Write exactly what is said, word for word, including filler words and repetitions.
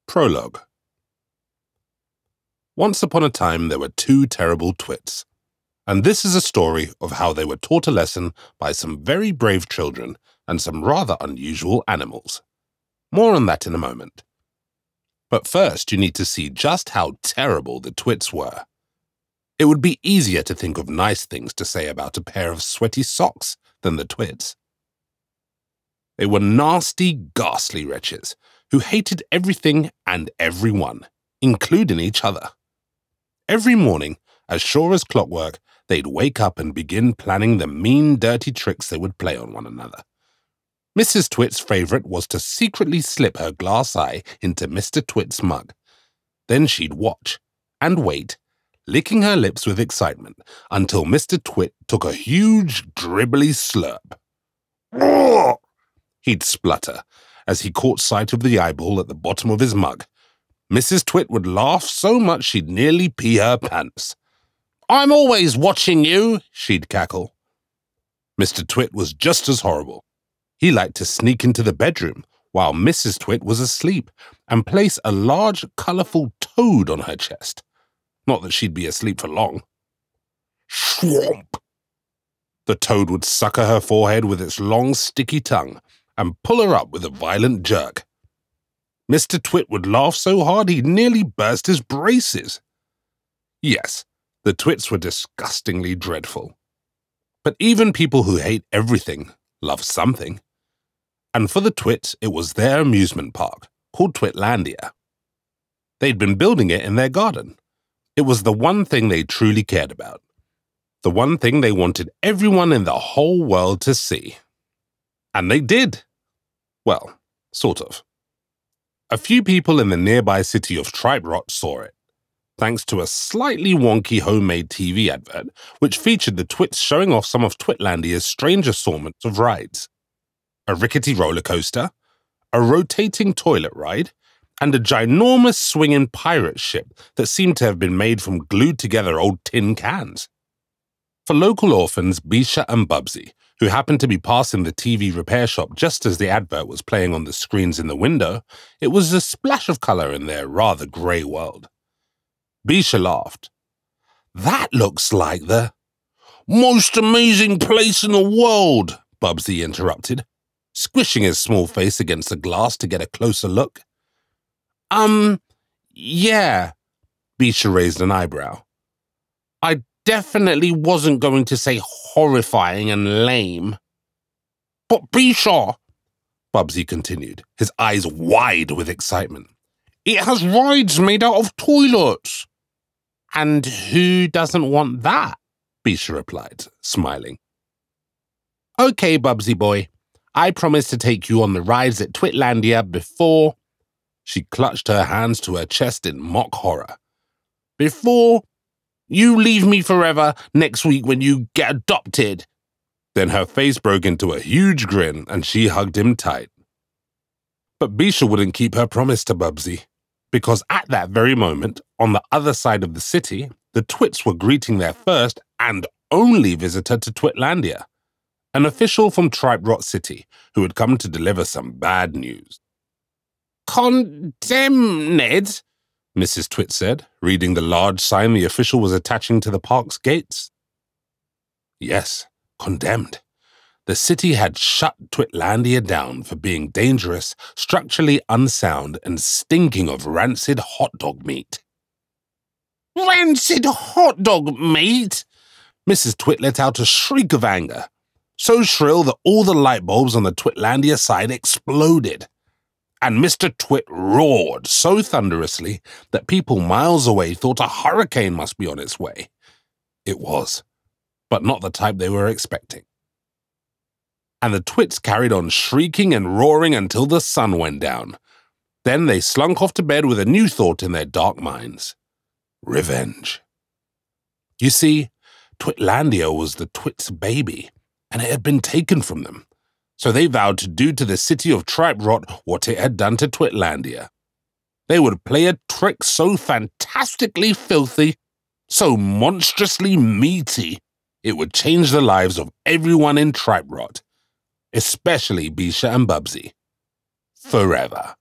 Prologue. Once upon a time there were two terrible twits, and this is a story of how they were taught a lesson by some very brave children and some rather unusual animals. More on that in a moment. But first you need to see just how terrible the twits were. It would be easier to think of nice things to say about a pair of sweaty socks than the twits. They were nasty, ghastly wretches who hated everything and everyone, including each other. Every morning, as sure as clockwork, they'd wake up and begin planning the mean, dirty tricks they would play on one another. Missus Twit's favourite was to secretly slip her glass eye into Mister Twit's mug. Then she'd watch and wait, licking her lips with excitement, until Mister Twit took a huge, dribbly slurp. "Roar!" he'd splutter as he caught sight of the eyeball at the bottom of his mug. Missus Twit would laugh so much she'd nearly pee her pants. "I'm always watching you," she'd cackle. Mister Twit was just as horrible. He liked to sneak into the bedroom while Missus Twit was asleep and place a large, colourful toad on her chest. Not that she'd be asleep for long. Swamp! The toad would sucker her forehead with its long, sticky tongue and pull her up with a violent jerk. Mister Twit would laugh so hard he'd nearly burst his braces. Yes, the Twits were disgustingly dreadful. But even people who hate everything love something. And for the Twits, it was their amusement park, called Twitlandia. They'd been building it in their garden. It was the one thing they truly cared about. The one thing they wanted everyone in the whole world to see. And they did. Well, sort of. A few people in the nearby city of Tripe Rot saw it, thanks to a slightly wonky homemade T V advert which featured the Twits showing off some of Twitlandia's strange assortments of rides. A rickety roller coaster, a rotating toilet ride, and a ginormous swinging pirate ship that seemed to have been made from glued-together old tin cans. For local orphans Bisha and Bubsy, who happened to be passing the T V repair shop just as the advert was playing on the screens in the window, it was a splash of colour in their rather grey world. Bisha laughed. "That looks like the—" "Most amazing place in the world," Bubsy interrupted, squishing his small face against the glass to get a closer look. Um, yeah, Bisha raised an eyebrow. "I definitely wasn't going to say horrifying and lame." "But Bisha," Bubsy continued, his eyes wide with excitement, "it has rides made out of toilets." "And who doesn't want that?" Bisha replied, smiling. "Okay, Bubsy boy, I promise to take you on the rides at Twitlandia before—" She clutched her hands to her chest in mock horror. "Before you leave me forever next week when you get adopted." Then her face broke into a huge grin and she hugged him tight. But Bisha wouldn't keep her promise to Bubsy, because at that very moment, on the other side of the city, the Twits were greeting their first and only visitor to Twitlandia, an official from Tripe Rot City who had come to deliver some bad news. "Condemned," Missus Twit said, reading the large sign the official was attaching to the park's gates. Yes, condemned. The city had shut Twitlandia down for being dangerous, structurally unsound, and stinking of rancid hot dog meat. "Rancid hot dog meat?" Missus Twit let out a shriek of anger, so shrill that all the light bulbs on the Twitlandia side exploded. And Mister Twit roared so thunderously that people miles away thought a hurricane must be on its way. It was, but not the type they were expecting. And the Twits carried on shrieking and roaring until the sun went down. Then they slunk off to bed with a new thought in their dark minds. Revenge. You see, Twitlandia was the Twits' baby, and it had been taken from them. So they vowed to do to the city of Tripe Rot what it had done to Twitlandia. They would play a trick so fantastically filthy, so monstrously meaty, it would change the lives of everyone in Tripe Rot, especially Bisha and Bubsy, forever.